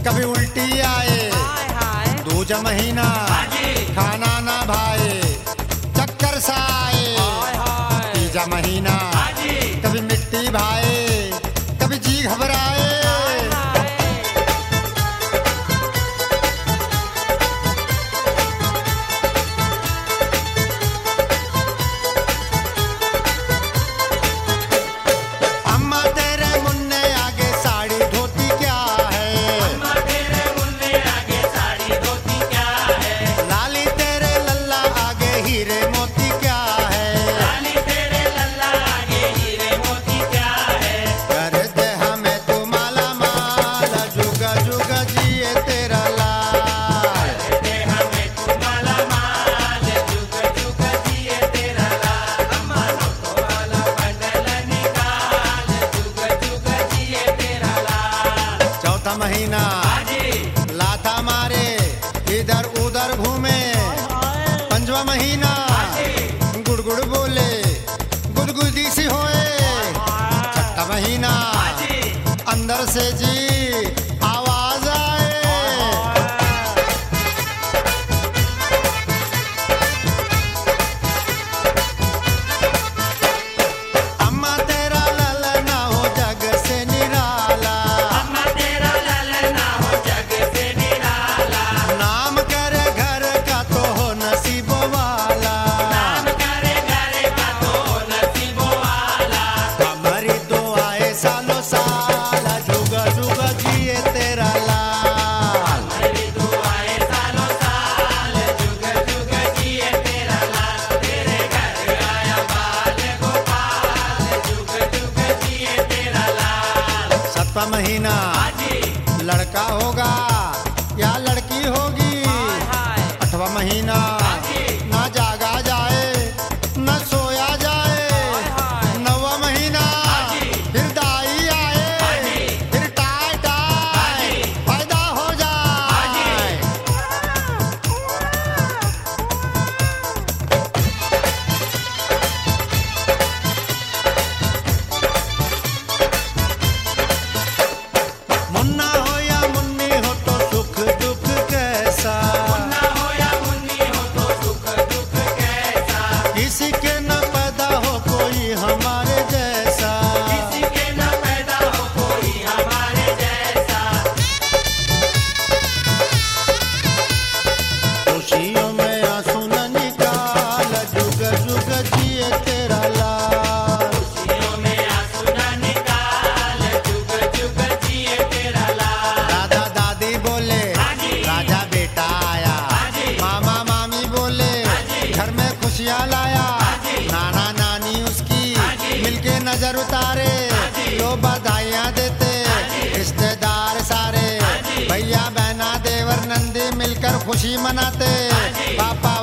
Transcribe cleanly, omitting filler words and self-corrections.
कभी उल्टी आए, दूजा महीना खाना ना भाए, चक्कर सा आए, तीजा महीना कभी मिट्टी भाए, कभी जी घबराए। अम्मा तेरे मुन्ने आगे साड़ी धोती क्या है, अम्मा तेरे मुन्ने आगे साड़ी धोती क्या है, लाली तेरे लल्ला आगे हीरे मोती क्या है, लाली तेरे लल्ला आगे हीरे मोती क्या है, कर दे हमें तू माला माल, जुगा जुगा जिए तेरा लाल। दे हमें तू माला माल, जुग जुग जिए तेरा लाल। अम्मा नोटों वाला बंडल निकाल, जुग जुग जिए तेरा लाल। चौथा महीना लाथा मारे, इधर उधर घूमे, पंजवा महीना गुड़गुड़ बोले, गुदगुदी सी होए, छठा महीना अंदर से जी आवाज आए। अम्मा तेरा ललना हो जग से निराला, अम्मा तेरा ललना हो जग से निराला, नाम करे घर का तो हो नसीबों वाला, नाम करे करे का तो नसीबों वाला। हमारी दुआएं सालों साल, जुगा जुगा जिए तेरा लाल। हरी दुआएं सालों साल, जुग जुग जिए तेरा लाल। तेरे घर आया बाल गोपाल, जुग जुग जिए तेरा लाल। सातवां महीना लड़का होगा या लड़की होगी, आठवां महीना ना जागा जाए न सोया जाए, नौवां महीना फिर दाई आए, फिर टाई टाई पैदा हो जाए। मुन्ना हो या मुन्नी हो तो सुख दुख कैसा, ना हो या मुन्नी हो तो सुख दुख कैसा, किसी के न पैदा हो कोई हमारे जैसा, किसी के न पैदा हो कोई हमारे जैसा। खुशियों में आंसू न निकाल, जुग जुग जिए तेरा लाल। खुशियों में आंसू न निकाल, जुग जुग जिए तेरा लाल। दादा दादी बोले राजा बेटा आया, मामा मामी बोले घर में खुशियाँ लाया, नाना नानी उसकी मिलके नजर उतारे, लो बधाइयाँ देते रिश्तेदार सारे, भैया बहना देवर नंदी मिलकर खुशी मनाते, पापा